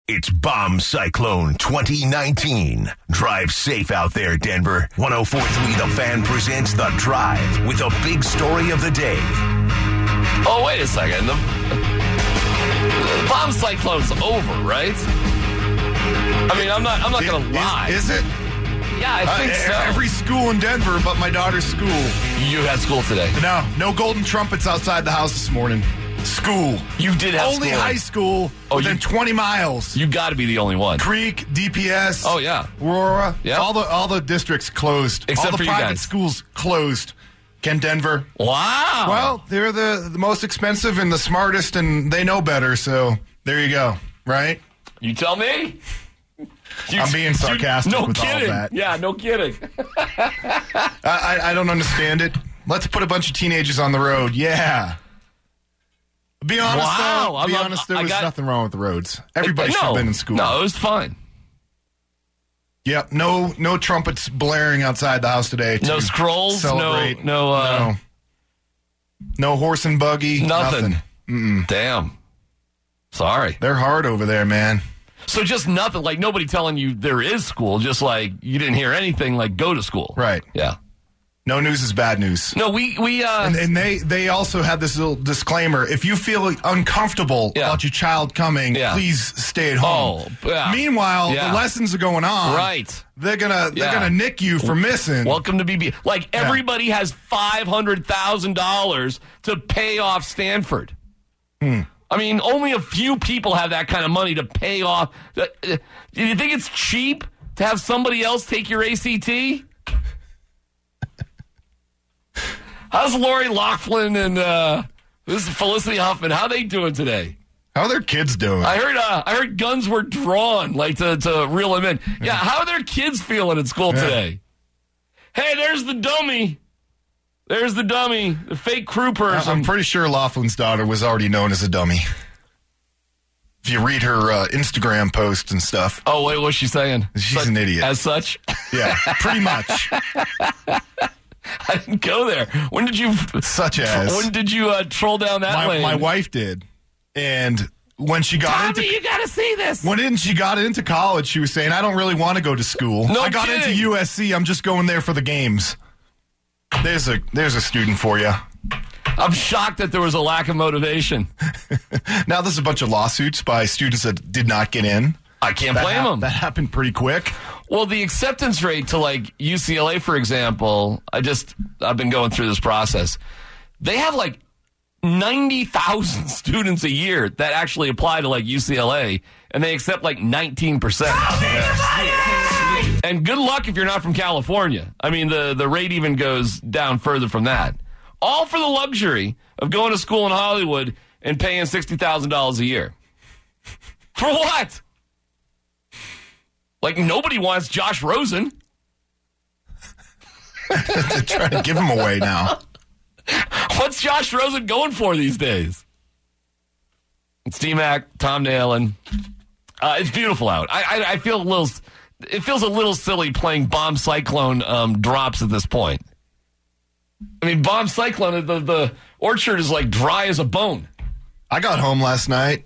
It's Bomb Cyclone 2019. Drive safe out there, Denver. 104.3 The Fan presents The Drive with a big story of the day. Oh, wait a second. The Bomb Cyclone's over, right? I mean, I'm not going to lie. Is it? Yeah, I think so. Every school in Denver but my daughter's school. You had school today. No golden trumpets outside the house this morning. School. You did have Only school. high school within 20 miles. You got to be the only one. Creek, DPS. Oh, yeah. Aurora. Yeah. All the districts closed. Except all the for you private guys. schools closed. Kent, Denver. Wow. Well, they're the most expensive and the smartest, and they know better, so there you go, right? You tell me. I'm being sarcastic no with kidding. all that. Yeah, no kidding. I don't understand it. Let's put a bunch of teenagers on the road. Yeah. Be honest, Wow. though. There was nothing wrong with the roads. Everybody should have been in school. No, it was fine. Yep. No trumpets blaring outside the house today. No scrolls. Celebrate. No. No horse and buggy. Nothing. Mm-mm. Damn. Sorry. They're hard over there, man. So just nothing, like nobody telling you there is school, just like you didn't hear anything like go to school. Right. Yeah. No news is bad news. No, we and they also had this little disclaimer. If you feel uncomfortable about your child coming, please stay at home. Oh, yeah. Meanwhile, the lessons are going on. Right. They're gonna nick you for missing. Welcome to BB. Like everybody has $500,000 to pay off Stanford. I mean, only a few people have that kind of money to pay off. Do you think it's cheap to have somebody else take your ACT? How's Lori Loughlin and this is Felicity Huffman? How they doing today? How are their kids doing? I heard guns were drawn, like to reel them in. Yeah, how are their kids feeling at school today? Hey, there's the dummy. There's the dummy, the fake crew person. I'm pretty sure Laughlin's daughter was already known as a dummy. If you read her Instagram posts and stuff. Oh, wait, what's she saying? She's an idiot. As such? Yeah, pretty much. I didn't go there. When did you... Such as... When did you troll down that lane? My wife did. And when she got Tommy, you got to see this. When she got into college, she was saying, I don't really want to go to school. No I got kidding. into USC. I'm just going there for the games. There's a student for you. I'm shocked that there was a lack of motivation. Now there's a bunch of lawsuits by students that did not get in. I can't blame them. That happened pretty quick. Well, the acceptance rate to like UCLA, for example, I've been going through this process. They have like 90,000 students a year that actually apply to like UCLA, and they accept like 19%. And good luck if you're not from California. I mean, the rate even goes down further from that. All for the luxury of going to school in Hollywood and paying $60,000 a year. For what? Like, nobody wants Josh Rosen. They're trying to give him away now. What's Josh Rosen going for these days? It's T-Mac, Tom Nalen. It's beautiful out. I feel it feels a little silly playing Bomb Cyclone drops at this point. I mean, Bomb Cyclone, the orchard is like dry as a bone. I got home last night.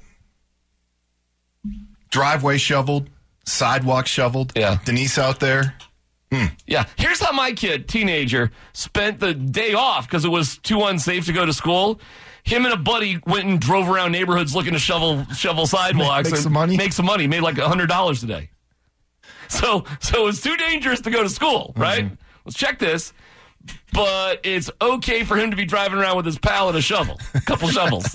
Driveway shoveled. Sidewalk shoveled. Yeah. Denise out there. Yeah. Here's how my teenager, spent the day off because it was too unsafe to go to school. Him and a buddy went and drove around neighborhoods looking to shovel sidewalks. Make some money? Make some money. Made like $100 a day. So it's too dangerous to go to school, right? Mm-hmm. Let's check this. But it's okay for him to be driving around with his pal and a shovel. A couple shovels.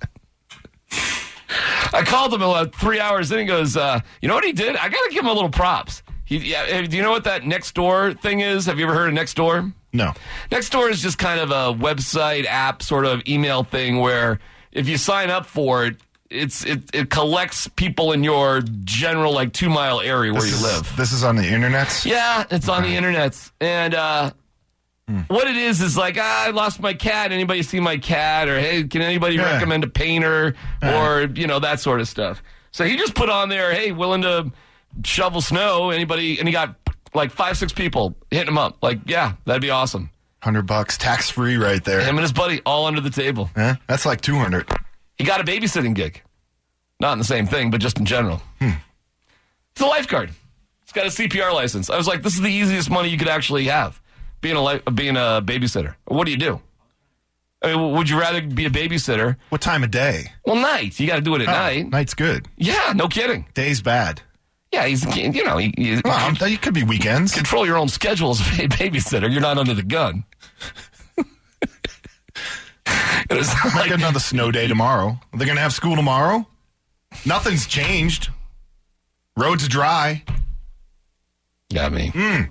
I called him about 3 hours in and goes, you know what he did? I got to give him a little props. Do you know what that Nextdoor thing is? Have you ever heard of Nextdoor? No. Nextdoor is just kind of a website app sort of email thing where if you sign up for it, it collects people in your general like 2 mile area where you live. This is on the internet? Yeah, it's on the internet. And what it is like, I lost my cat. Anybody see my cat? Or, hey, can anybody recommend a painter? Or, that sort of stuff. So he just put on there, hey, willing to shovel snow. Anybody? And he got like 5-6 people hitting him up. Like, yeah, that'd be awesome. $100 tax free right there. Him and his buddy all under the table. That's like $200. He got a babysitting gig. Not in the same thing, but just in general. It's a lifeguard. It's got a CPR license. I was like, this is the easiest money you could actually have, being a babysitter. What do you do? I mean, would you rather be a babysitter? What time of day? Well, night. You got to do it at night. Night's good. Yeah, no kidding. Day's bad. Yeah, It could be weekends. Control your own schedule as a babysitter. You're not under the gun. It's like another snow day tomorrow. Are they going to have school tomorrow? Nothing's changed. Roads dry. Got me.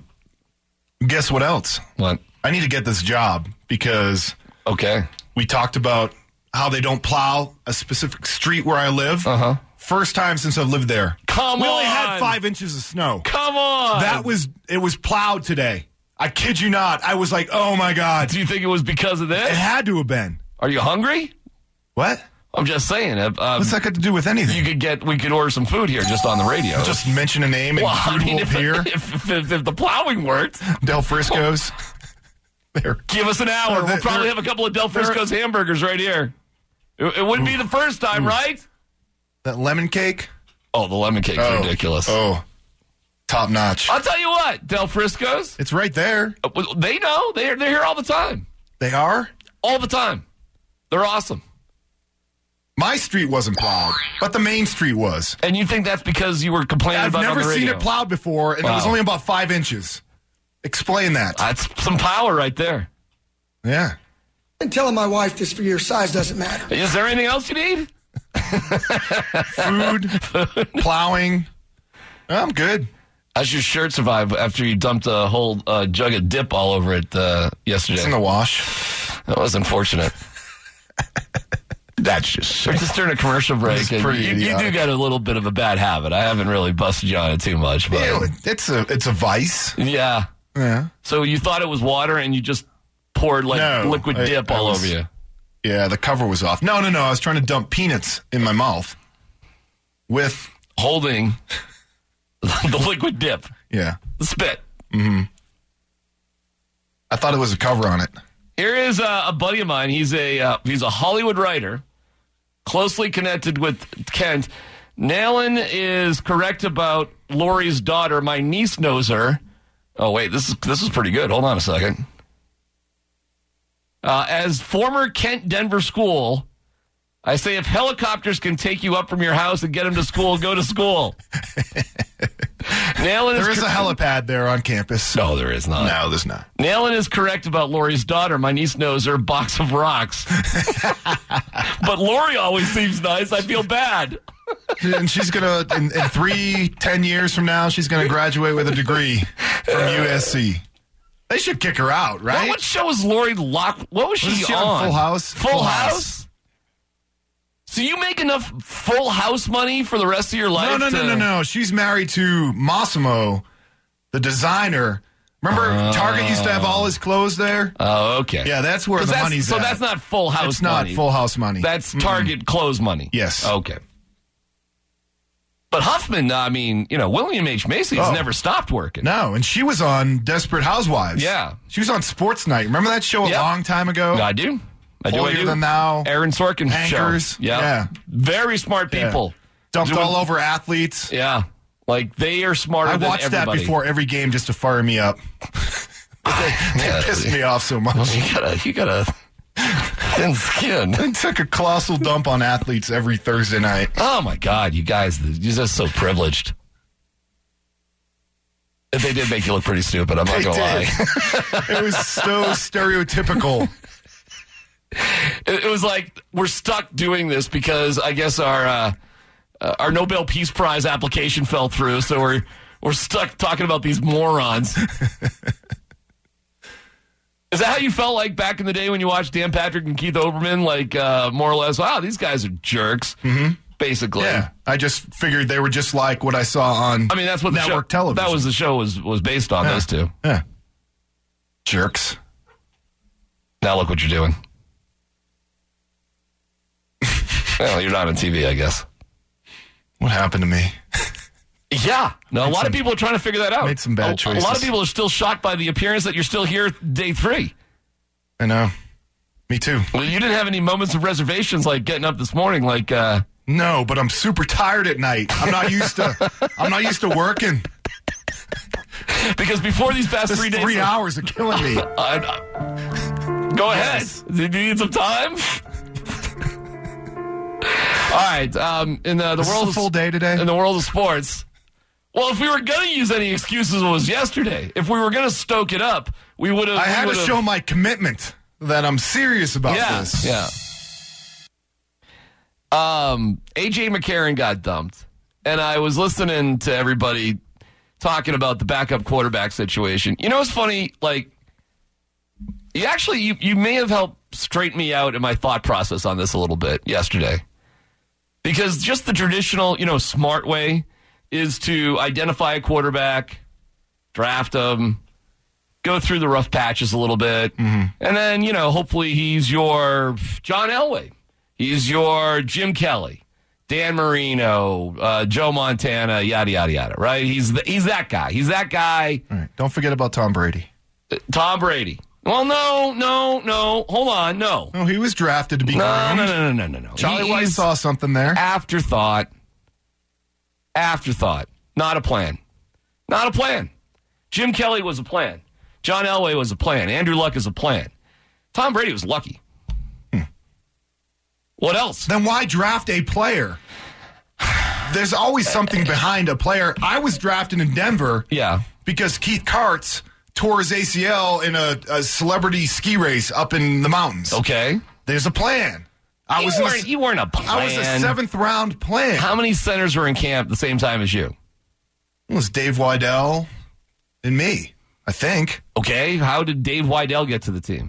Guess what else? What? I need to get this job because we talked about how they don't plow a specific street where I live. First time since I've lived there. We only had 5 inches of snow. Come on. It was plowed today. I kid you not. I was like, oh my God. Do you think it was because of this? It had to have been. Are you hungry? What? I'm just saying. What's that got to do with anything? We could order some food here just on the radio. Just mention a name and food will appear. If the plowing worked. Del Frisco's. Give us an hour. We'll probably have a couple of Del Frisco's hamburgers right here. It wouldn't be the first time, right? That lemon cake? Oh, the lemon cake's ridiculous. Oh, top notch. I'll tell you what, Del Frisco's. It's right there. They know. They're here all the time. They are? All the time. They're awesome. My street wasn't plowed, but the main street was. And you think that's because you were complaining about it on the radio? I've never seen it plowed before, and it was only about 5 inches. Explain that. That's some power right there. Yeah. I've been telling my wife this for years. Size doesn't matter. Is there anything else you need? Food, plowing. I'm good. How's your shirt survive after you dumped a whole jug of dip all over it yesterday? It's in the wash. That was unfortunate. That's just We're just during a commercial break, and you do got a little bit of a bad habit. I haven't really busted you on it too much, but it's a vice. Yeah. So you thought it was water, and you just poured liquid dip all over you. Yeah, the cover was off. No. I was trying to dump peanuts in my mouth with holding the liquid dip. Yeah, the spit. I thought it was a cover on it. Here is a buddy of mine. He's a Hollywood writer, closely connected with Kent. Nalen is correct about Lori's daughter. My niece knows her. Oh wait, this is pretty good. Hold on a second. As former Kent Denver school, I say if helicopters can take you up from your house and get them to school, go to school. There is a helipad there on campus. No, there is not. No, there's not. Nalen is correct about Lori's daughter. My niece knows her. Box of rocks. But Lori always seems nice. I feel bad. And she's going to, in 10 years from now, she's going to graduate with a degree from USC. They should kick her out, right? What show was Lori What was she on? Full House. Full House? So you make enough Full House money for the rest of your life? No. She's married to Massimo, the designer. Remember Target used to have all his clothes there? Oh, okay. Yeah, that's where the money's at. So that's not Full House money. It's not Full House money. That's Target clothes money. Yes. Okay. But Huffman, William H. Macy's never stopped working. No, and she was on Desperate Housewives. Yeah. She was on Sports Night. Remember that show a long time ago? I do. Holier Than Thou. Aaron Sorkin Anchors. show. Yeah. Very smart people. Dumped all over athletes. Yeah. Like, they are smarter than everybody. I watched that before every game just to fire me up. They pissed me off so much. Well, you got a thin skin. I took a colossal dump on athletes every Thursday night. Oh, my God. You guys, you're just so privileged. They did make you look pretty stupid. I'm not going to lie. It was so stereotypical. It was like we're stuck doing this because I guess our Nobel Peace Prize application fell through, so we're stuck talking about these morons. Is that how you felt like back in the day when you watched Dan Patrick and Keith Olbermann? Like more or less, wow, these guys are jerks. Mm-hmm. Basically, yeah. I just figured they were just like what I saw on. I mean, that's what the network television. That was the show was based on. Those two. Yeah, jerks. Now look what you're doing. Well, you're not on TV, I guess. What happened to me? Yeah. No, a lot of people are trying to figure that out. Made some bad choices. A lot of people are still shocked by the appearance that you're still here day 3. I know. Me too. Well, you didn't have any moments of reservations like getting up this morning like, No, but I'm super tired at night. I'm not used to working. Because before these past 3 days, 3 hours are killing me. Go ahead. Do you need some time? All right. In the world, of full day today. In the world of sports. Well, if we were going to use any excuses, it was yesterday. If we were going to stoke it up, we would have. I had to show my commitment that I'm serious about this. Yeah. AJ McCarron got dumped, and I was listening to everybody talking about the backup quarterback situation. You know what's funny? Like, you may have helped straighten me out in my thought process on this a little bit yesterday. Because just the traditional, smart way is to identify a quarterback, draft him, go through the rough patches a little bit, and then, hopefully he's your John Elway. He's your Jim Kelly, Dan Marino, Joe Montana, yada, yada, yada, right? He's that guy. He's that guy. All right. Don't forget about Tom Brady. Tom Brady. Well, no. Hold on, no. No, he was drafted to be groomed. No. Charlie White saw something there. Afterthought. Not a plan. Jim Kelly was a plan. John Elway was a plan. Andrew Luck is a plan. Tom Brady was lucky. What else? Then why draft a player? There's always something behind a player. I was drafted in Denver because Keith Karts tore his ACL in a celebrity ski race up in the mountains. Okay. There's a plan. You weren't a plan. I was a 7th round plan. How many centers were in camp at the same time as you? It was Dave Weidel and me, I think. Okay. How did Dave Weidel get to the team?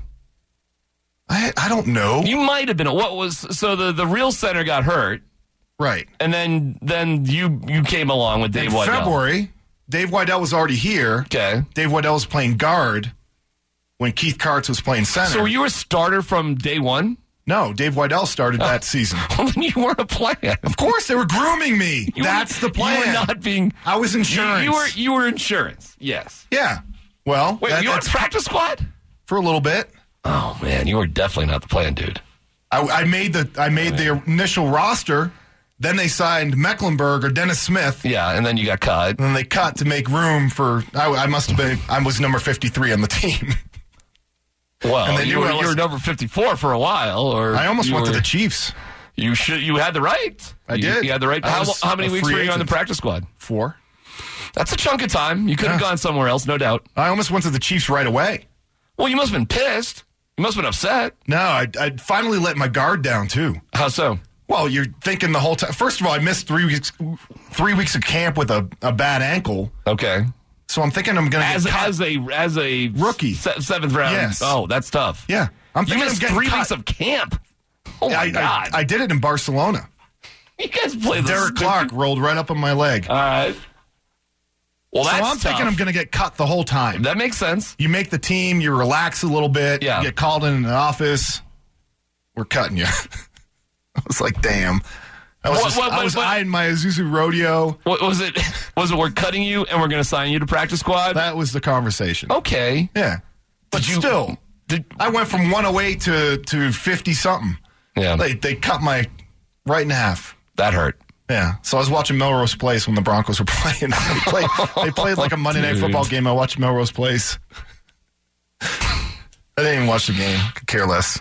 I don't know. You might have been. The real center got hurt. Right. And then you came along with Dave Weidel. In February, Dave Weidel was already here. Okay. Dave Weidel was playing guard when Keith Karts was playing center. So were you a starter from day one? No, Dave Weidel started that season. Well, then you weren't a plan. Of course, they were grooming me. That's the plan. You were not being... I was insurance. You were insurance, yes. Yeah. Well... Wait, you were a practice squad? For a little bit. Oh, man, you were definitely not the plan, dude. I made the initial roster. Then they signed Mecklenburg or Dennis Smith. Yeah, and then you got cut. And then they cut to make room for... I was number 53 on the team. Well, and you were number 54 for a while. Or I almost went to the Chiefs. You had the right. I did. You had the right. How many weeks were you on the practice squad? 4. That's a chunk of time. You could have gone somewhere else, no doubt. I almost went to the Chiefs right away. Well, you must have been pissed. You must have been upset. No, I finally let my guard down, too. How so? Well, you're thinking the whole time. First of all, I missed 3 weeks of camp with a bad ankle. Okay. So I'm thinking I'm going to get cut. As a rookie. 7th round. Yes. Oh, that's tough. Yeah. You missed 3 weeks of camp. Oh, my God. I did it in Barcelona. You guys played this. Derek Clark rolled right up on my leg. All right. Well, so that's I'm thinking I'm going to get cut the whole time. That makes sense. You make the team, you relax a little bit, you get called in the office. We're cutting you. I was like, damn. I was eyeing my Isuzu Rodeo. What was it? Was it we're cutting you and we're going to sign you to practice squad? That was the conversation. Okay. Yeah. But still, I went from 108 to 50-something. Yeah. They cut my right in half. That hurt. Yeah. So I was watching Melrose Place when the Broncos were playing. They played like a Monday Night Football game. I watched Melrose Place. I didn't even watch the game. Could care less.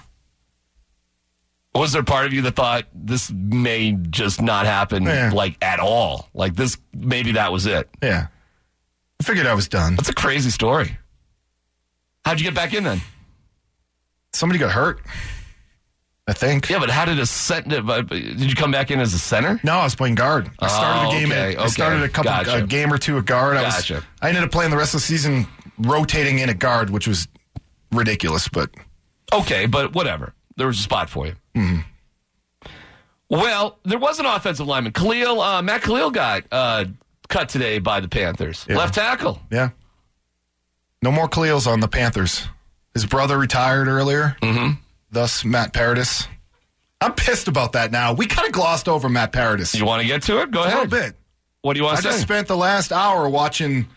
Was there part of you that thought this may just not happen, at all? Like this, maybe that was it. Yeah. I figured I was done. That's a crazy story. How'd you get back in then? Somebody got hurt, I think. Yeah, but how did did you come back in as a center? No, I was playing guard. I started a game. I started a game or two at guard. I ended up playing the rest of the season rotating in at guard, which was ridiculous, but... Okay, but whatever. There was a spot for you. Mm-hmm. Well, there was an offensive lineman. Matt Khalil got cut today by the Panthers. Yeah. Left tackle. Yeah. No more Khalils on the Panthers. His brother retired earlier. Mm-hmm. Thus, Matt Paradis. I'm pissed about that now. We kind of glossed over Matt Paradis. You want to get to it? Go ahead. A little bit. What do you want to say? I just spent the last hour watching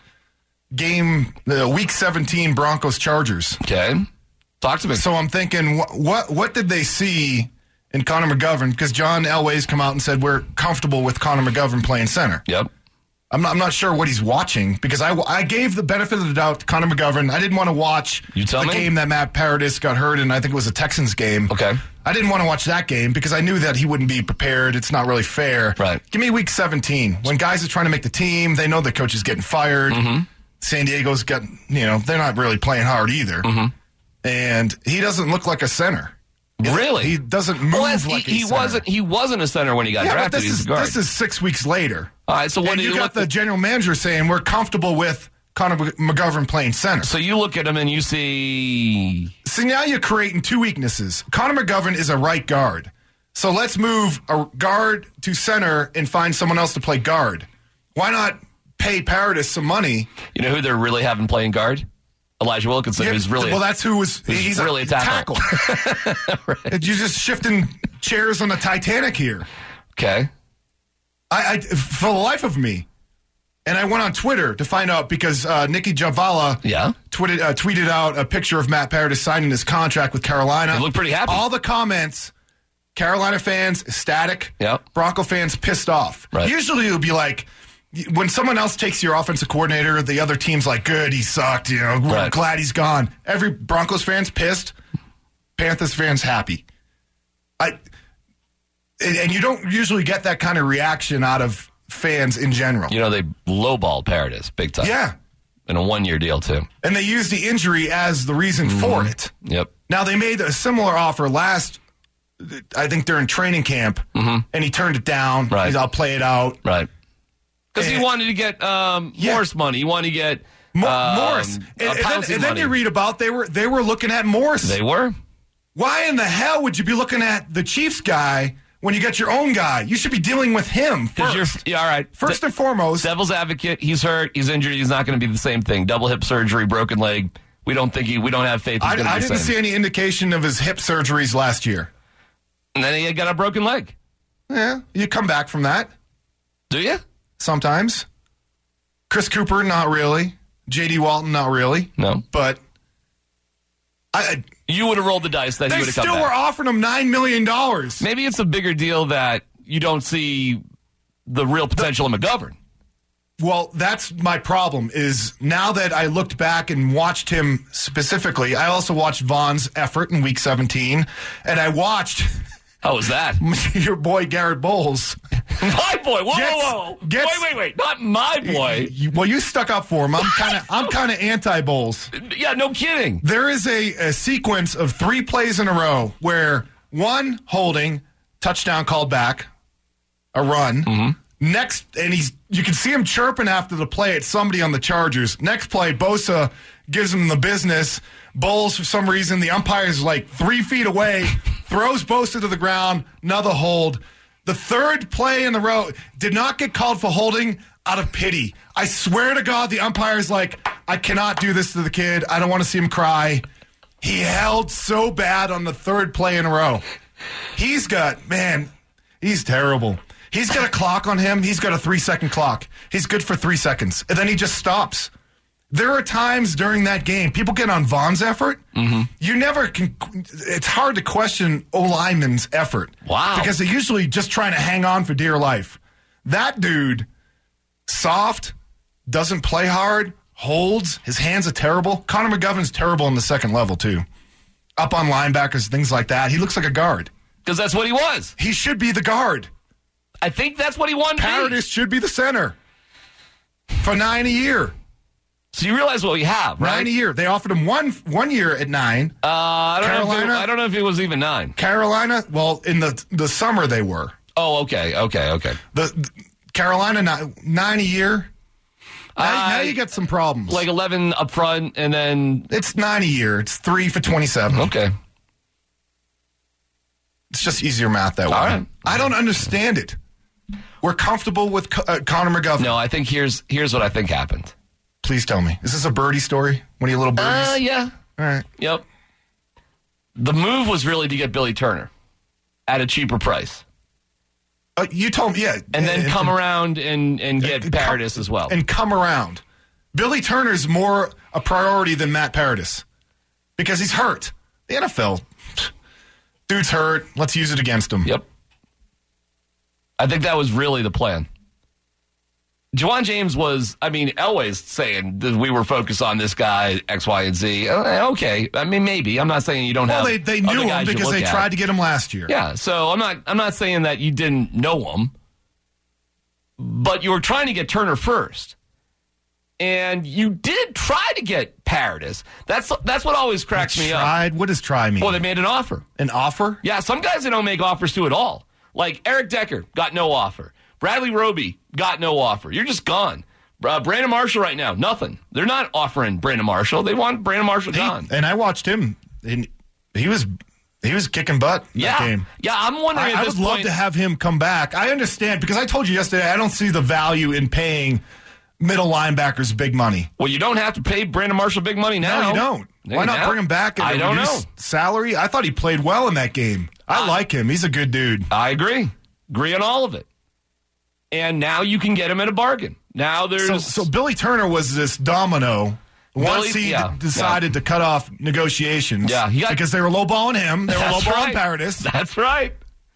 Week 17 Broncos-Chargers. Okay. Talk to me. So I'm thinking, what did they see in Connor McGovern because John Elway's come out and said we're comfortable with Connor McGovern playing center. Yep. I'm not sure what he's watching because I gave the benefit of the doubt to Connor McGovern. I didn't want to watch the game that Matt Paradis got hurt in. I think it was a Texans game. Okay. I didn't want to watch that game because I knew that he wouldn't be prepared. It's not really fair. Right. Give me week 17. When guys are trying to make the team, they know the coach is getting fired. Mm-hmm. San Diego's got, they're not really playing hard either. Mm-hmm. And he doesn't look like a center. Really? He doesn't move like a center. He wasn't a center when he got drafted. This is 6 weeks later. All right, so you got the general manager saying we're comfortable with Connor McGovern playing center. So you look at him and you see... So now you're creating two weaknesses. Connor McGovern is a right guard. So let's move a guard to center and find someone else to play guard. Why not pay Paradis some money? You know who they're really having playing guard? Elijah Wilkinson, who's really... Well, that's he's really a tackle. Right. You're just shifting chairs on the Titanic here. Okay. I for the life of me, and I went on Twitter to find out because Nikki Javala tweeted out a picture of Matt Paradis signing his contract with Carolina. He looked pretty happy. All the comments, Carolina fans ecstatic, yep. Bronco fans pissed off. Right. Usually it would be like, when someone else takes your offensive coordinator, the other team's like, good, he sucked, we're glad he's gone. Every Broncos fan's pissed, Panthers fans happy. And you don't usually get that kind of reaction out of fans in general. They lowballed Paradis big time. Yeah. In a 1-year deal, too. And they used the injury as the reason for it. Yep. Now, they made a similar offer I think during training camp, and he turned it down. Right. I'll play it out. Right. Because he wanted to get Morris money. He wanted to get Morris. And then you read about they were looking at Morris. They were? Why in the hell would you be looking at the Chiefs guy when you got your own guy? You should be dealing with him first. All right. First and foremost. Devil's advocate, he's hurt, he's injured, he's not going to be the same thing. Double hip surgery, broken leg. We don't have faith he's going to be the same. I didn't see any indication of his hip surgeries last year. And then he got a broken leg. Yeah, you come back from that. Do you? Sometimes. Chris Cooper, not really. J.D. Walton, not really. No. But you would have rolled the dice that he would have come back. They still were offering him $9 million. Maybe it's a bigger deal that you don't see the real potential in McGovern. Well, that's my problem is now that I looked back and watched him specifically, I also watched Vaughn's effort in Week 17, and I watched... How was that? Your boy Garrett Bowles. My boy. Whoa. Wait. Not my boy. Well, you stuck up for him. I'm kind of anti-Bowles. Yeah, no kidding. There is a sequence of 3 plays in a row where one holding, touchdown called back, a run. Mm-hmm. Next, and you can see him chirping after the play at somebody on the Chargers. Next play, Bosa gives him the business. Bowles, for some reason, the umpire's like 3 feet away, throws Bosa to the ground, another hold. The third play in the row did not get called for holding out of pity. I swear to God, the umpire's like, I cannot do this to the kid. I don't want to see him cry. He held so bad on the third play in a row. He's terrible. He's got a clock on him. He's got a 3-second clock. He's good for 3 seconds. And then he just stops. There are times during that game, people get on Vaughn's effort. Mm-hmm. You never can. It's hard to question O-lineman's effort. Wow. Because they're usually just trying to hang on for dear life. That dude, soft, doesn't play hard, holds. His hands are terrible. Connor McGovern's terrible in the second level, too. Up on linebackers, things like that. He looks like a guard. Because that's what he was. He should be the guard. I think that's what he wanted to be. Paradis should be the center. For $9 a year. So you realize what we have, right? $9 a year. They offered him one year at $9. I don't know if it was even $9. Carolina, well, in the summer they were. Oh, okay. The Carolina, $9 a year. Now you get some problems. Like 11 up front, and then... It's $9 a year. It's 3 for 27. Okay. It's just easier math that way. All right. I don't understand it. We're comfortable with Connor McGovern. No, I think here's what I think happened. Please tell me. Is this a birdie story? One of your little birdies? Yeah. All right. Yep. The move was really to get Billy Turner at a cheaper price. You told me, yeah. And then come around and get Paradis as well. And come around. Billy Turner's more a priority than Matt Paradis because he's hurt. The NFL, Dude's hurt. Let's use it against him. Yep. I think that was really the plan. Juwan James was, Elway's saying that we were focused on this guy, X, Y, and Z. Okay. Maybe. I'm not saying you don't have. Well, they knew him because they tried to get him last year. Yeah. So I'm not saying that you didn't know him, but you were trying to get Turner first. And you did try to get Paradis. That's what always cracks me up. What does try mean? Well, they made an offer. An offer? Yeah. Some guys they don't make offers to at all. Like Eric Decker got no offer. Bradley Roby got no offer. You're just gone. Brandon Marshall right now, nothing. They're not offering Brandon Marshall. They want Brandon Marshall gone. And I watched him, and he was kicking butt in that game. Yeah, I'm wondering I would love to have him come back. I understand, because I told you yesterday, I don't see the value in paying middle linebackers big money. Well, you don't have to pay Brandon Marshall big money now. No, you don't. Why not bring him back and reduce salary? I thought he played well in that game. I like him. He's a good dude. I agree. Agree on all of it. And now you can get him at a bargain. Now there's so Billy Turner was this domino. Once he decided to cut off negotiations, because they were lowballing him, they were lowballing Paradis. That's right.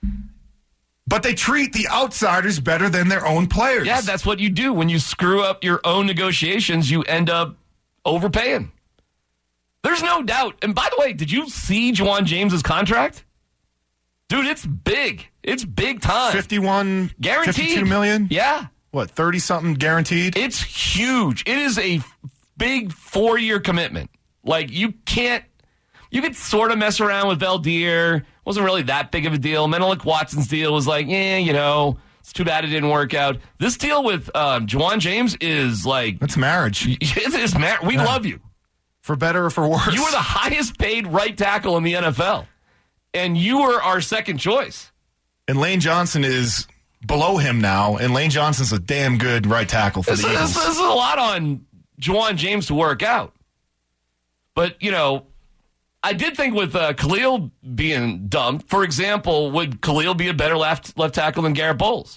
But they treat the outsiders better than their own players. Yeah, that's what you do. When you screw up your own negotiations, you end up overpaying. There's no doubt. And by the way, did you see Juwan James's contract? Dude, it's big. It's big time. 51, guaranteed. 52 million? Yeah. What, 30-something guaranteed? It's huge. It is a big 4-year commitment. Like, you could sort of mess around with Valdir. Wasn't really that big of a deal. Menelik Watson's deal was like, it's too bad it didn't work out. This deal with Juwan James is like... That's marriage. It is marriage. We love you. For better or for worse. You were the highest paid right tackle in the NFL. And you were our second choice. And Lane Johnson is below him now, and Lane Johnson's a damn good right tackle for the Eagles. This is a lot on Juwan James to work out. But, I did think with Khalil being dumped, for example, would Khalil be a better left tackle than Garrett Bowles?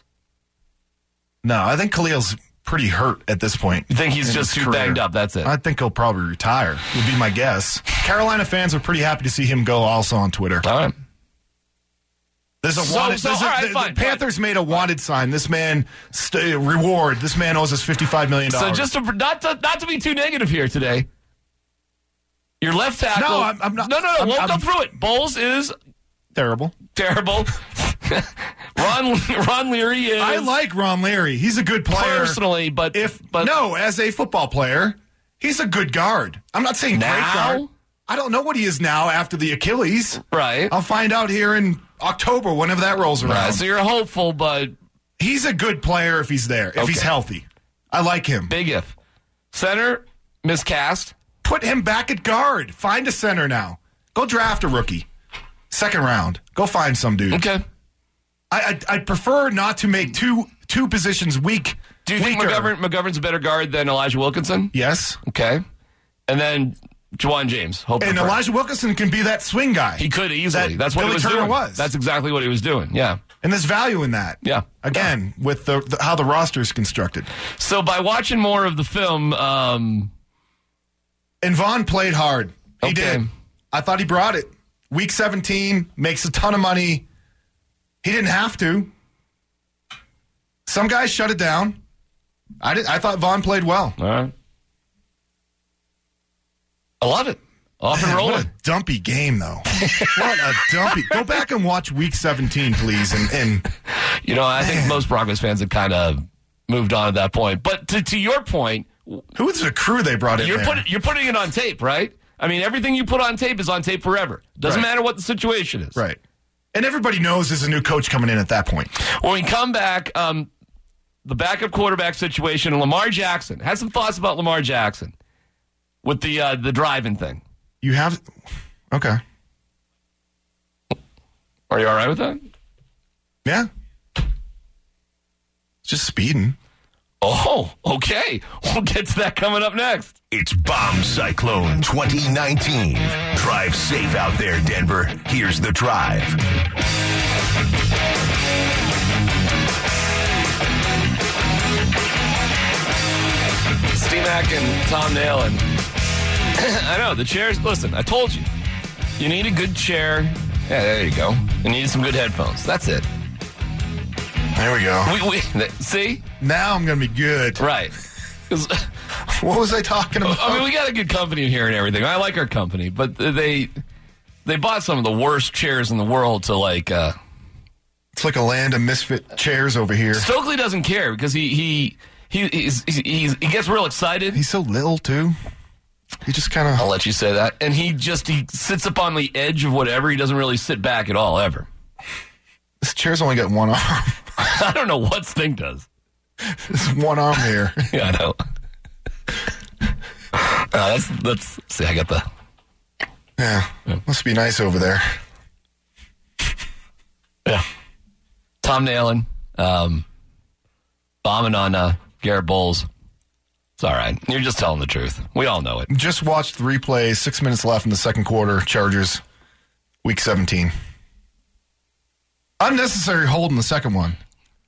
No, I think Khalil's pretty hurt at this point. You think he's just too banged up, that's it? I think he'll probably retire, would be my guess. Carolina fans are pretty happy to see him go also on Twitter. All right. There's a wanted. The Panthers made a wanted sign. This man reward. This man owes us $55 million. So just not to be too negative here today. Your left tackle. No, I'm not. No. We'll go through it. Bowles is terrible. Ron Leary is. I like Ron Leary. He's a good player personally, but as a football player, he's a good guard. I'm not saying great guard. I don't know what he is now after the Achilles. Right. I'll find out here in October, whenever that rolls around. Right, so you're hopeful, but... He's a good player if he's there, if he's healthy. I like him. Big if. Center, miscast. Put him back at guard. Find a center now. Go draft a rookie. Second round. Go find some dude. Okay. I'd prefer not to make two positions weak. Do you think McGovern's a better guard than Elijah Wilkinson? Yes. Okay. And then... Juwan James. And Elijah Wilkinson can be that swing guy. He could easily. That's what Billy Turner was. That's exactly what he was doing. Yeah. And there's value in that. Yeah. Again, with how the roster is constructed. So by watching more of the film... and Vaughn played hard. He did. I thought he brought it. Week 17, makes a ton of money. He didn't have to. Some guys shut it down. I thought Vaughn played well. All right. I love it. Off and rolling. What a dumpy game, though. What a dumpy. Go back and watch Week 17, please. And I think most Broncos fans have kind of moved on at that point. But to your point, who was the crew they brought in? You're putting it on tape, right? I mean, everything you put on tape is on tape forever. Doesn't matter what the situation is. Right. And everybody knows there's a new coach coming in at that point. When we come back, the backup quarterback situation, and Lamar Jackson. Had some thoughts about Lamar Jackson. With the driving thing. You have... Okay. Are you all right with that? Yeah. Just speeding. Oh, okay. We'll get to that coming up next. It's Bomb Cyclone 2019. Drive safe out there, Denver. Here's the drive. Steve-Mac and Tom Nalen. I know, the chairs, listen, I told you. You need a good chair Yeah, there you go. And you need some good headphones. That's it. There we go. See? Now I'm going to be good. Right. What was I talking about? I mean, we got a good company here and everything. I like our company, but they bought some of the worst chairs in the world to like. It's like a land of misfit chairs over here. Stokely doesn't care because he gets real excited. He's so little too. He just kind of. I'll let you say that. And he sits up on the edge of whatever. He doesn't really sit back at all ever. This chair's only got one arm. I don't know what Sting does. There's one arm here. Yeah, I know. Let's see. I got the. Yeah, must be nice over there. Yeah. Tom Nalen, bombing on Garrett Bowles. It's all right. You're just telling the truth. We all know it. Just watched the replay. 6 minutes left in the second quarter. Chargers, week 17. Unnecessary hold in the second one.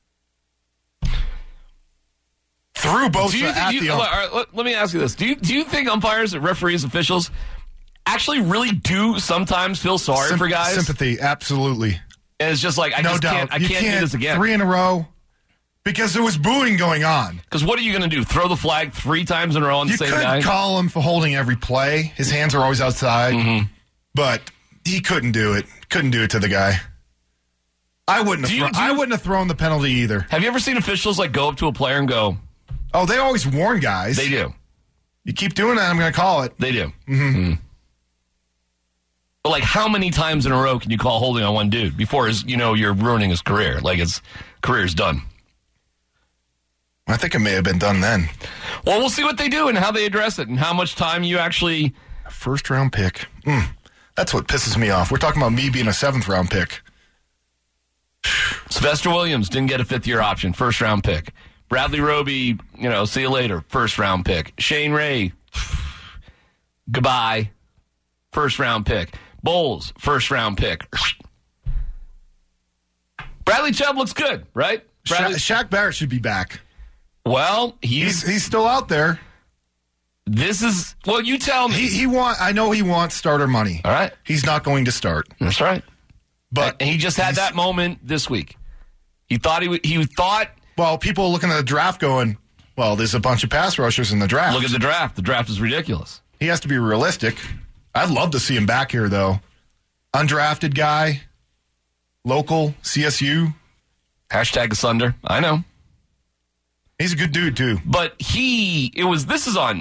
Threw both let me ask you this. Do you think umpires, referees, officials actually really do sometimes feel sorry for guys? Sympathy, absolutely. And it's just like, I can't do this again. 3 in a row. Because there was booing going on. Because what are you going to do? Throw the flag 3 times in a row on the same guy? You could call him for holding every play. His hands are always outside. Mm-hmm. But he couldn't do it. Couldn't do it to the guy. I wouldn't have thrown the penalty either. Have you ever seen officials like go up to a player and go... Oh, they always warn guys. They do. You keep doing that, I'm going to call it. They do. Mm-hmm. Mm-hmm. But like, how many times in a row can you call holding on one dude before you're ruining his career? Like, his career's done. I think it may have been done then. Well, we'll see what they do and how they address it and how much time you actually... First round pick. That's what pisses me off. We're talking about me being a 7th round pick. Sylvester Williams didn't get a 5th-year option. First round pick. Bradley Roby, see you later. First round pick. Shane Ray, goodbye. First round pick. Bowles, first round pick. Bradley Chubb looks good, right? Shaq Barrett should be back. Well, he's still out there. You tell me. I know he wants starter money. All right. He's not going to start. That's right. But he just had that moment this week. He thought he thought. Well, people looking at the draft going, well, there's a bunch of pass rushers in the draft. Look at the draft. The draft is ridiculous. He has to be realistic. I'd love to see him back here, though. Undrafted guy, local, CSU. Hashtag asunder. I know. He's a good dude, too. But this is on.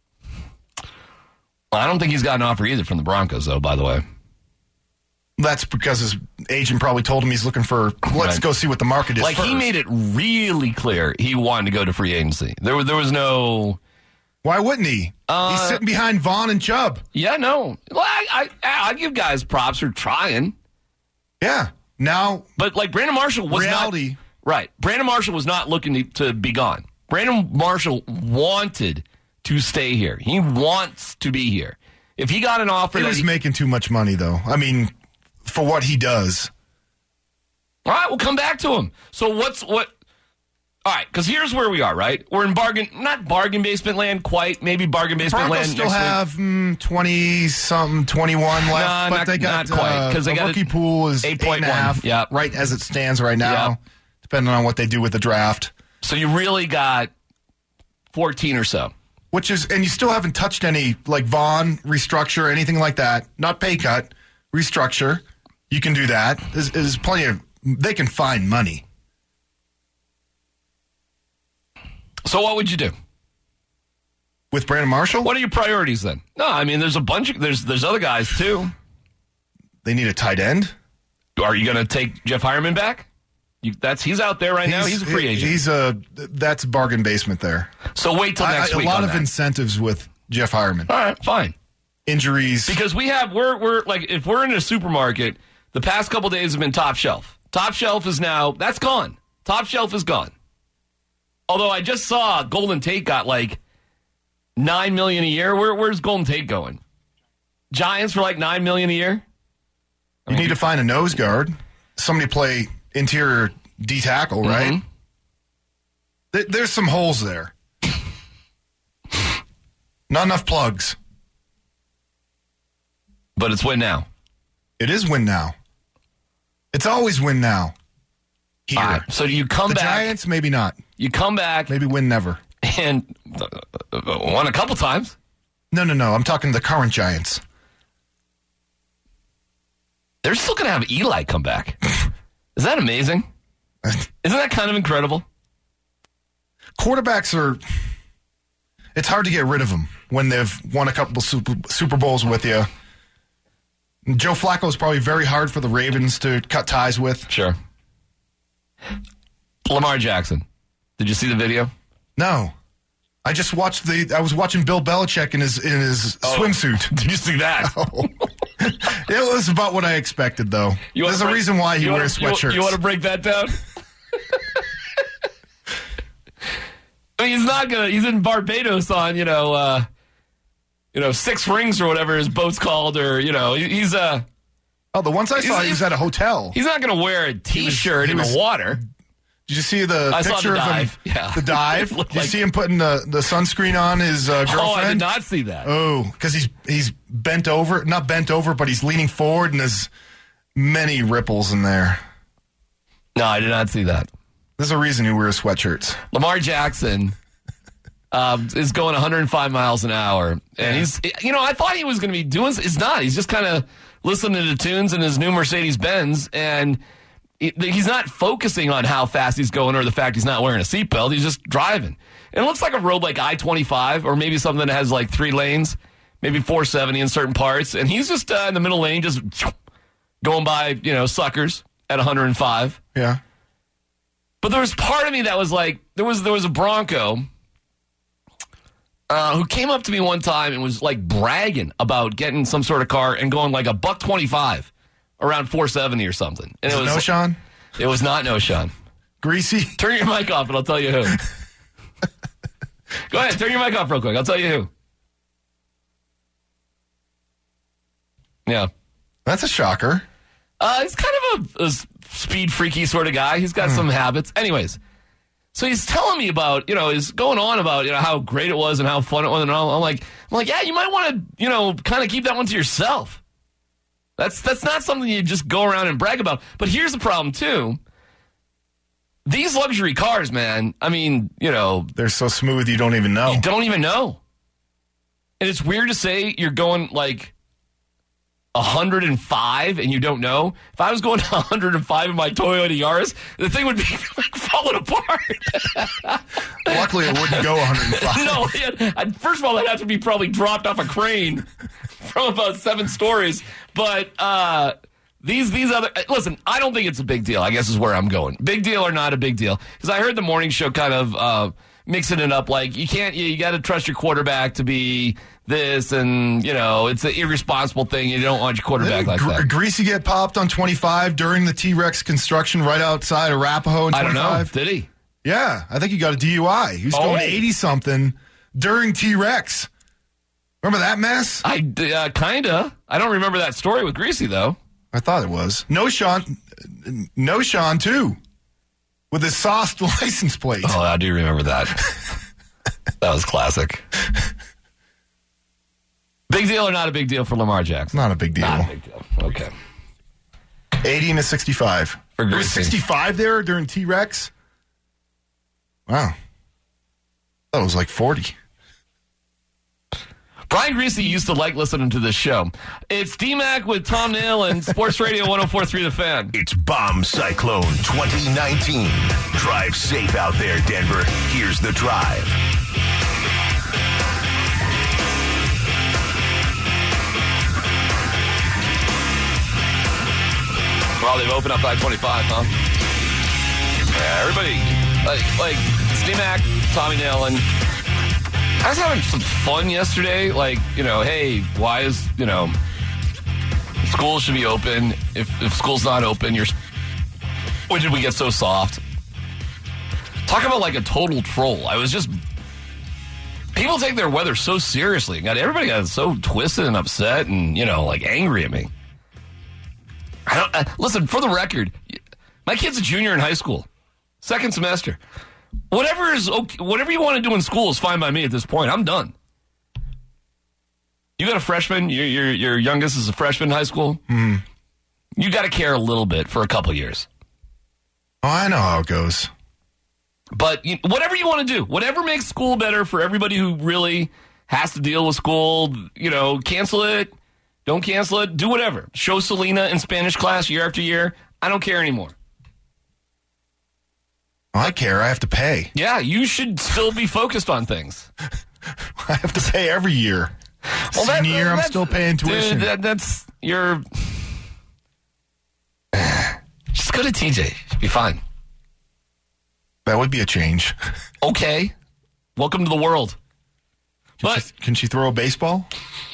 I don't think he's got an offer either from the Broncos, though, by the way. That's because his agent probably told him he's looking for, let's go see what the market is first. He made it really clear he wanted to go to free agency. There was no... Why wouldn't he? He's sitting behind Vaughn and Chubb. Yeah, no. Well, I give guys props for trying. Yeah. Now... But, Brandon Marshall was reality. Not... Right. Brandon Marshall was not looking to be gone. Brandon Marshall wanted to stay here. He wants to be here. If he got an offer... He was making too much money, though. I mean... For what he does. All right, we'll come back to him. So what? All right, because here's where we are, right? We're in not bargain basement land quite, maybe bargain basement land still have 20-something, 21 left, but they got not quite, because the rookie pool is 8.5, yep. Right as it stands right now, depending on what they do with the draft. So you really got 14 or so. And you still haven't touched any, like Vaughn, restructure, anything like that. Not pay cut, restructure. You can do that. There's plenty of... They can find money. So what would you do? With Brandon Marshall? What are your priorities then? No, I mean, there's a bunch of... There's other guys, too. They need a tight end. Are you going to take Jeff Hireman back? He's out there right now. He's a free agent. That's bargain basement there. So wait till next week. A lot of incentives with Jeff Hireman. All right, fine. Injuries. Because we're like, if we're in a supermarket, the past couple days have been Top Shelf. Top Shelf is now, that's gone. Top Shelf is gone. Although I just saw Golden Tate got like $9 million a year. Where's Golden Tate going? Giants for like $9 million a year? You need to find a nose guard. Somebody play interior D tackle, right? Mm-hmm. There's some holes there. Not enough plugs. But it's win now. It is win now. It's always win now. Here. All right, so do you come back? The Giants, maybe not. You come back. Maybe win never. And won a couple times. No. I'm talking the current Giants. They're still going to have Eli come back. Is that amazing? Isn't that kind of incredible? Quarterbacks are... It's hard to get rid of them when they've won a couple Super Bowls with you. Joe Flacco is probably very hard for the Ravens to cut ties with. Sure. Lamar Jackson. Did you see the video? No. I just watched I was watching Bill Belichick in his swimsuit. Did you see that? Oh. It was about what I expected, though. There's a reason why he wears sweatshirts. You want to break that down? I mean, he's in Barbados on, 6 rings or whatever his boat's called, or, he's the ones I saw, he was at a hotel. He's not going to wear a T-shirt in the water. Did you see the picture of him? Yeah. The dive? Did you see him putting the sunscreen on his girlfriend? Oh, I did not see that. Oh, because he's bent over. Not bent over, but he's leaning forward, and there's many ripples in there. No, I did not see that. There's a reason he wears sweatshirts. Lamar Jackson is going 105 miles an hour. And he's, I thought he was going to be doing, it's not. He's just kind of listening to tunes in his new Mercedes-Benz, and he's not focusing on how fast he's going or the fact he's not wearing a seatbelt. He's just driving. And it looks like a road like I-25 or maybe something that has like 3 lanes, maybe 470 in certain parts. And he's just in the middle lane, just going by, suckers at 105. Yeah. But there was part of me that was like, there was a Bronco who came up to me one time and was like bragging about getting some sort of car and going like $125 around 470 or something. And it was Noshawn? It was not Noshawn. Greasy? Turn your mic off and I'll tell you who. Go ahead, turn your mic off real quick. I'll tell you who. Yeah. That's a shocker. He's kind of a speed freaky sort of guy. He's got some habits. Anyways, so he's telling me about, he's going on about, how great it was and how fun it was. And I'm like, yeah, you might want to, kind of keep that one to yourself. That's not something you just go around and brag about. But here's the problem, too. These luxury cars, man, I mean, they're so smooth you don't even know. You don't even know. And it's weird to say you're going like 105 and you don't know. If I was going 105 in my Toyota Yaris, the thing would be like falling apart. Luckily, it wouldn't go 105. No, first of all, I'd have to be probably dropped off a crane from about 7 stories. But these other, listen, I don't think it's a big deal, I guess is where I'm going. Big deal or not a big deal. Because I heard the morning show kind of mixing it up like you got to trust your quarterback to be this, and it's an irresponsible thing. You don't want your quarterback like that. Greasy get popped on 25 during the T-Rex construction right outside Arapahoe in 25? I don't know. Did he? Yeah, I think he got a DUI. He was going 80-something during T-Rex. Remember that mess? Kinda. I don't remember that story with Greasy, though. I thought it was. Noshawn, too, with his sauced license plate. Oh, I do remember that. That was classic. Big deal or not a big deal for Lamar Jackson? Not a big deal. Not a big deal. Okay. 80 and a 65. For was 65 there during T-Rex? Wow. I thought it was like 40. Brian Greasy used to like listening to this show. It's D-Mac with Tom Nail and Sports Radio 104.3 The Fan. It's Bomb Cyclone 2019. Drive safe out there, Denver. Here's the drive. Well, they've opened up I-25, huh? Yeah, everybody, like D-Mac, Tommy Nail, and I was having some fun yesterday. Like, hey, why is, school should be open. If school's not open, when did we get so soft? Talk about like a total troll. I was just, people take their weather so seriously. Everybody got so twisted and upset and, like angry at me. Listen, for the record, my kid's a junior in high school, 2nd semester. Whatever you want to do in school is fine by me at this point. I'm done. You got a freshman. Your youngest is a freshman in high school. Mm-hmm. You got to care a little bit for a couple years. Oh, I know how it goes. But whatever you want to do, whatever makes school better for everybody who really has to deal with school, cancel it, don't cancel it, do whatever. Show Selena in Spanish class year after year. I don't care anymore. I care. I have to pay. Yeah, you should still be focused on things. I have to pay every year. Well, Senior year, I'm still paying tuition. Dude, that's your... Just go to TJ. Should be fine. That would be a change. Okay. Welcome to the world. Can she throw a baseball?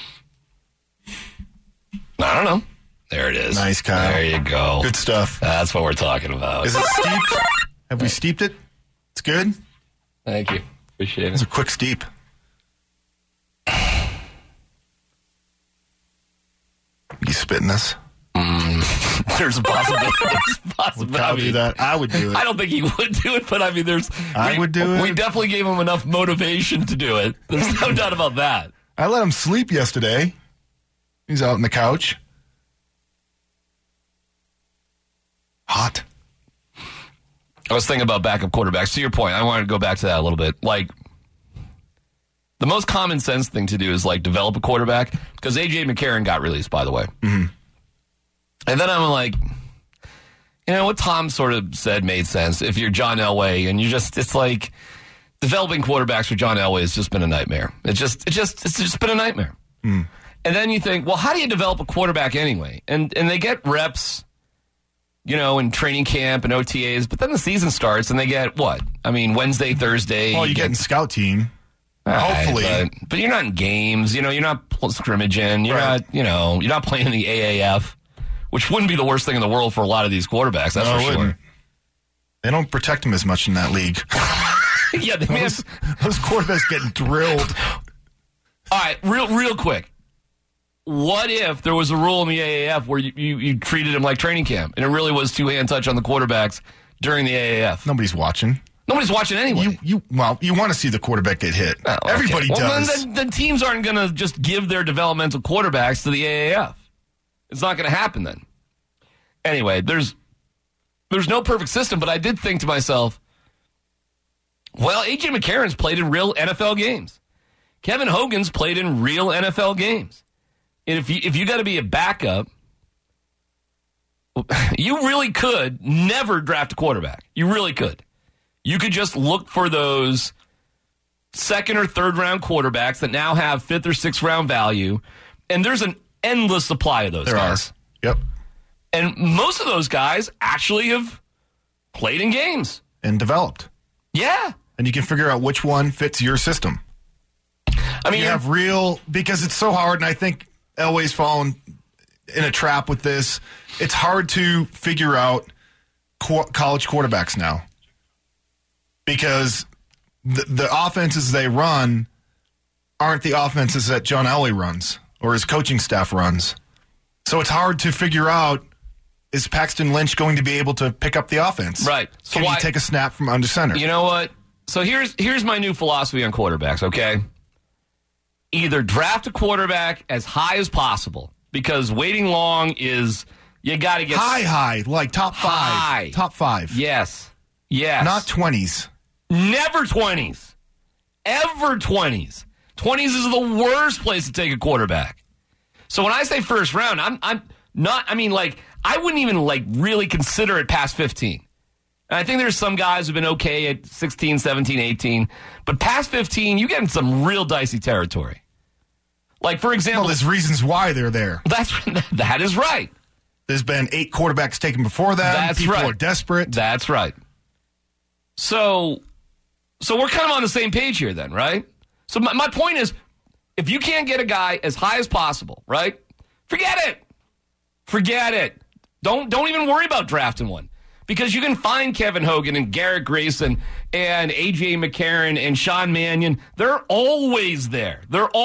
I don't know. There it is. Nice, Kyle. There you go. Good stuff. That's what we're talking about. Is it steeped? Have we steeped it? It's good? Thank you. Appreciate it. It's a quick steep. You spitting this? There's a possibility. Would Kyle do that? I would do it. I don't think he would do it, but I would do it. We definitely gave him enough motivation to do it. There's no doubt about that. I let him sleep yesterday. He's out on the couch. Hot. I was thinking about backup quarterbacks. To your point, I wanted to go back to that a little bit. Like, the most common sense thing to do is, develop a quarterback. Because A.J. McCarron got released, by the way. Mm-hmm. And then I'm like, what Tom sort of said made sense. If you're John Elway and it's like developing quarterbacks for John Elway has just been a nightmare. It's just been a nightmare. Mm. And then you think, well, how do you develop a quarterback anyway? And they get reps, in training camp and OTAs, but then the season starts and they get what? I mean, Wednesday, Thursday. Well, you get in scout team. Hopefully. But you're not in games. You're not scrimmaging. You're not, you're not playing in the AAF. Which wouldn't be the worst thing in the world for a lot of these quarterbacks, that's for sure. They don't protect them as much in that league. Yeah, those quarterbacks getting drilled. All right, real quick. What if there was a rule in the AAF where you treated him like training camp, and it really was two-hand touch on the quarterbacks during the AAF? Nobody's watching. Nobody's watching anyway. You want to see the quarterback get hit. Oh, okay. Everybody does. Then teams aren't going to just give their developmental quarterbacks to the AAF. It's not going to happen then. Anyway, there's no perfect system, but I did think to myself, well, A.J. McCarron's played in real NFL games. Kevin Hogan's played in real NFL games. And if you got to be a backup, you really could never draft a quarterback. You really could. You could just look for those second or third round quarterbacks that now have fifth or sixth round value, and there's an endless supply of those guys. Yep. And most of those guys actually have played in games. And developed. Yeah. And you can figure out which one fits your system. I mean, you have because it's so hard, and I think Elway's fallen in a trap with this. It's hard to figure out college quarterbacks now. Because the offenses they run aren't the offenses that John Elway runs or his coaching staff runs. So it's hard to figure out, is Paxton Lynch going to be able to pick up the offense? Right. So Can he take a snap from under center? You know what? So here's my new philosophy on quarterbacks, okay? Either draft a quarterback as high as possible, because waiting long is, you got to get... High, like top 5. High. Top 5. Yes. Not 20s. Never 20s. Ever 20s. 20s is the worst place to take a quarterback. So when I say first round, I'm not, I wouldn't even really consider it past 15. And I think there's some guys who've been okay at 16, 17, 18. But past 15, you get in some real dicey territory. Like, for example... Well, there's reasons why they're there. That is right. There's been 8 quarterbacks taken before that. That's People right. are desperate. That's right. So we're kind of on the same page here then, right? So my point is, if you can't get a guy as high as possible, right? Forget it. Don't even worry about drafting one. Because you can find Kevin Hogan and Garrett Grayson and A.J. McCarron and Sean Mannion. They're always there.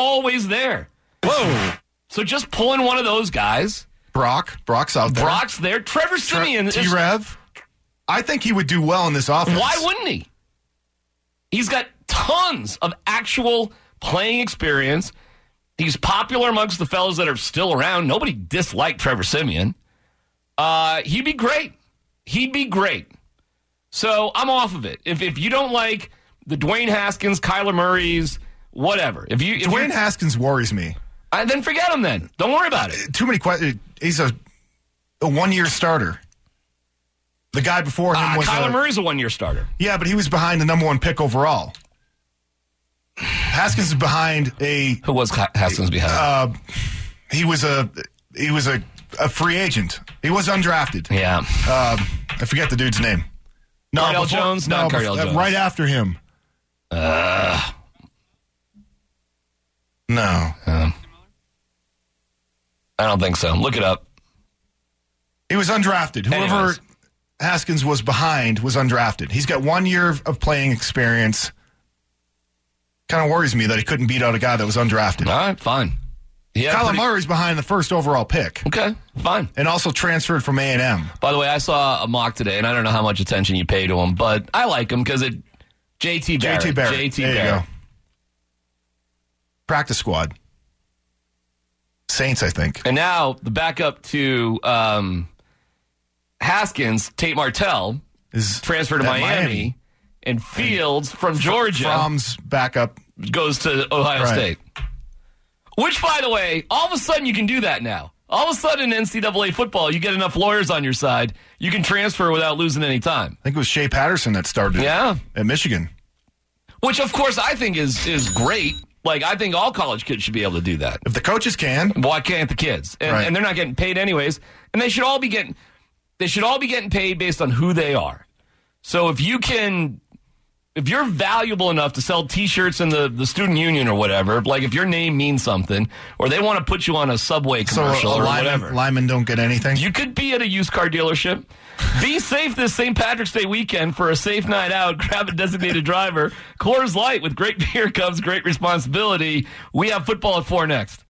Whoa. So just pull in one of those guys. Brock's out there. Brock's there. Trevor Siemian. T-Rev. I think he would do well in this offense. Why wouldn't he? He's got tons of actual playing experience. He's popular amongst the fellows that are still around. Nobody disliked Trevor Siemian. He'd be great. He'd be great. So I'm off of it. If you don't like the Dwayne Haskins, Kyler Murray's, whatever. Dwayne Haskins worries me. Then forget him then. Don't worry about it. Too many questions. He's a one-year starter. The guy before him was Kyler Murray's a one-year starter. Yeah, but he was behind the number 1 pick overall. Haskins is behind a... Who was Haskins behind? He was a free agent. He was undrafted. Yeah. I forget the dude's name. Cardale Jones? No, Cardale Jones. Right after him. No. I don't think so. Look it up. He was undrafted. Whoever Haskins was behind was undrafted. He's got 1 year of playing experience. Kind of worries me that he couldn't beat out a guy that was undrafted. All right, fine. Kyler Murray's behind the first overall pick. Okay, fine. And also transferred from A&M. By the way, I saw a mock today, and I don't know how much attention you pay to him, but I like him because JT Barrett. There you go. Practice squad. Saints, I think. And now the backup to Haskins, Tate Martell, is transferred to Miami, and Fields from Georgia. Fromm's backup goes to Ohio State. Which, by the way, all of a sudden you can do that now. All of a sudden in NCAA football, you get enough lawyers on your side, you can transfer without losing any time. I think it was Shea Patterson that started at Michigan. Which, of course, I think is great. Like, I think all college kids should be able to do that. If the coaches can. Why can't the kids? And they're not getting paid anyways. And they should all be getting paid based on who they are. So if you're valuable enough to sell T-shirts in the student union or whatever, like if your name means something, or they want to put you on a Subway commercial or whatever. Linemen don't get anything? You could be at a used car dealership. Be safe this St. Patrick's Day weekend for a safe night out. Grab a designated driver. Coors Light, with great beer comes great responsibility. We have football at 4 next.